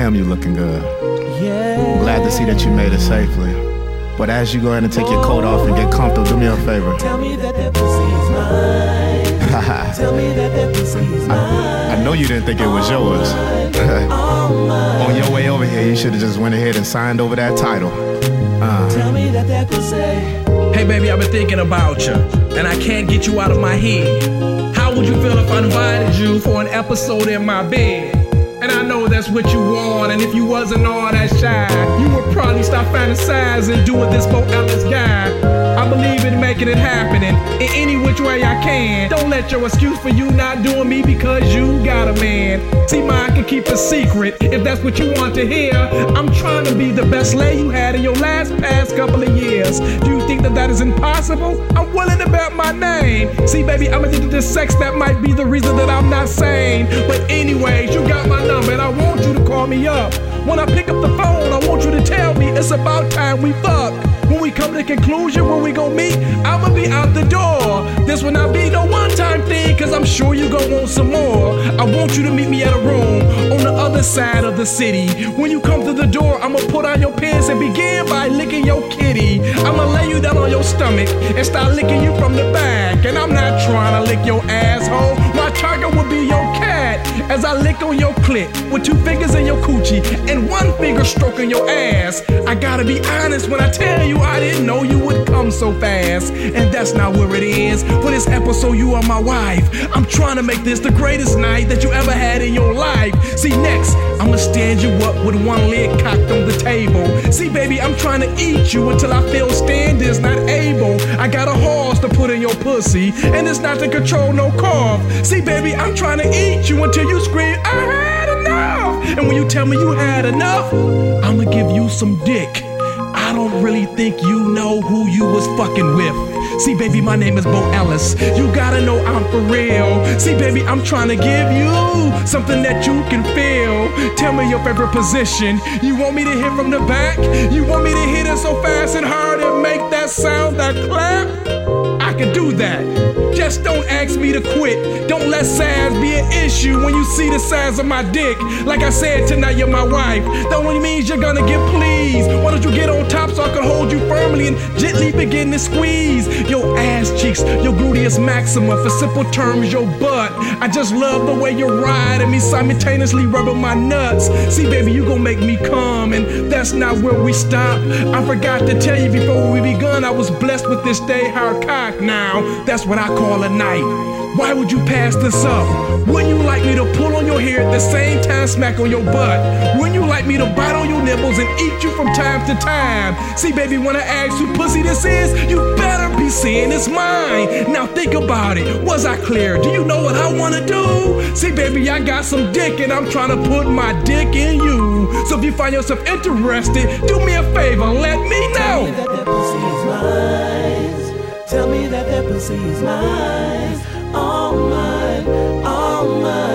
Damn, you looking good. I'm glad to see that you made it safely. But as you go ahead and take your coat off and get comfortable, do me a favor. Tell me that pussy is mine. Tell me that pussy is mine. I know you didn't think it was yours. On your way over here, you should have just went ahead and signed over that title. Tell me that pussy. Hey baby, I've been thinking about you, and I can't get you out of my head. How would you feel if I invited you for an episode in my bed? And I know that's what you want, and if you wasn't all that shy, you would probably stop fantasizing doing this Bo Ellis guy. I believe in making it happen in any which way I can. Don't let your excuse for you not doing me because you got a man. See, mine can keep a secret if that's what you want to hear. I'm trying to be the best lay you had in your past couple of years. Do you think that is impossible? I'm willing to bet my name. See, baby, I'm addicted to sex. That might be the reason that I'm not sane. But anyways, you got my number and I want you to call me up. When I pick up the phone, I want you to tell me it's about time we fuck. When we come to the conclusion when we gon' meet, I'ma be out the door. This will not be no one-time thing, cause I'm sure you gon' want some more. I want you to meet me at a room on the other side of the city. When you come to the door, I'ma put on your pants and begin by licking your kitty. I'ma lay you down on your stomach and start licking you from the back. And I'm not trying to lick your asshole. My target would be your cat as I lick on your clit with 2 fingers in your coochie and 1 finger stroking your ass. I gotta be honest when I tell you I didn't know you would come so fast. And that's not where it is. For this episode, you are my wife. I'm trying to make this the greatest night that you ever had in your life. See, next, I'ma stand you up with 1 leg cocked on the table. See, baby, I'm trying to eat you until I feel standing's not able. I got a horse to put in your pussy, and it's not to control no cough. See, baby, I'm trying to eat you until you scream, I had enough. And when you tell me you had enough, I'ma give you some dick. I don't really think you know who you was fucking with. See, baby, my name is Bo Ellis. You gotta know I'm for real. See, baby, I'm trying to give you something that you can feel. Tell me your favorite position. You want me to hit from the back? You want me to hit it so fast and hard and make that sound, that clap? I can do that. Just don't ask me to quit. Don't let size be an issue when you see the size of my dick. Like I said, tonight you're my wife. That only means you're gonna get pleased. Why don't you get on top so I can hold you firmly and gently begin to squeeze your ass cheeks, your gluteus maxima, for simple terms, your butt. I just love the way you're riding me, simultaneously rubbing my nuts. See, baby, you gon' make me come, and that's not where we stop. I forgot to tell you before we begun, I was blessed with this day hard cock. Now, that's what I call a night. Why would you pass this up? Wouldn't you like me to pull on your hair at the same time smack on your butt? Wouldn't you like me to bite on your nipples and eat you from time to time? See, baby, when I ask who pussy this is, you better be saying it's mine. Now think about it. Was I clear? Do you know what I wanna do? See, baby, I got some dick and I'm trying to put my dick in you. So if you find yourself interested, do me a favor, let me know. Tell me that pussy is mine. All mine, all mine.